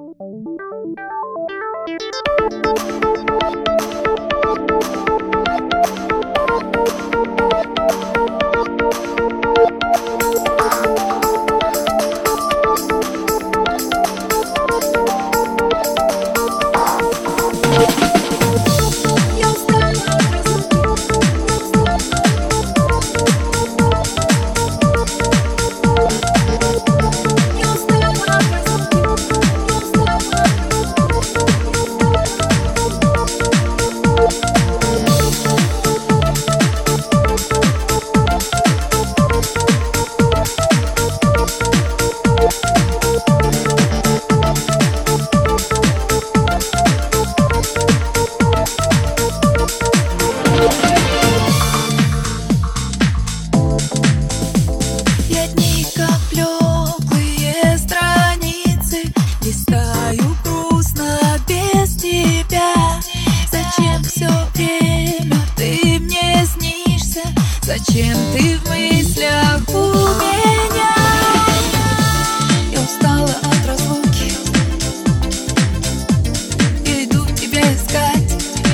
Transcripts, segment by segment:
Зачем ты в мыслях у меня? Я устала от разлуки, я иду тебя искать.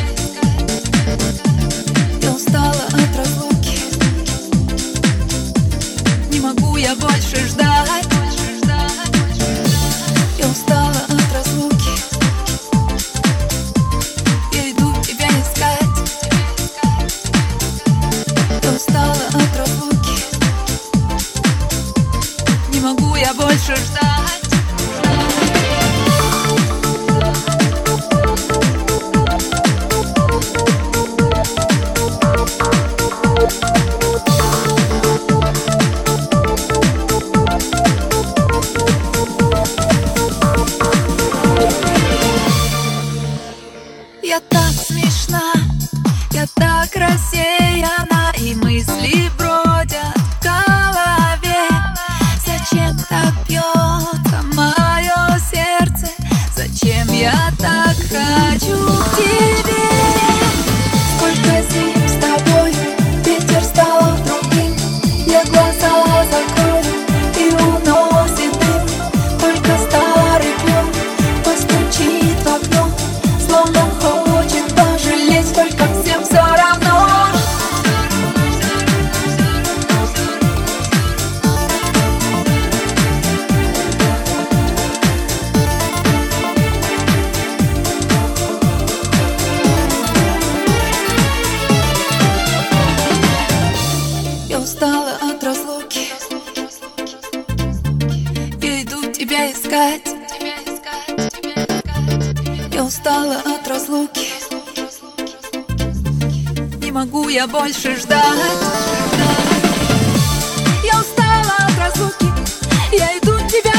Я устала от разлуки, не могу я больше ждать. Я устала от разлуки, я иду тебя искать. Я устала от разлуки, не могу я больше ждать. Я так смешна, я так рассеяна, и мысли бродят в голове. Зачем так бьется мое сердце? Зачем я так хочу к тебе? Сколько зим с тобой, ветер стал другим. Я глаза закрою и уносит дым. Только старый пьет, постучит в окно, словно хочет пожалеть, только всем все равно. Я устала от разлуки, я иду тебя искать. Я устала от разлуки, не могу я больше ждать. Я устала от разлуки, я иду тебя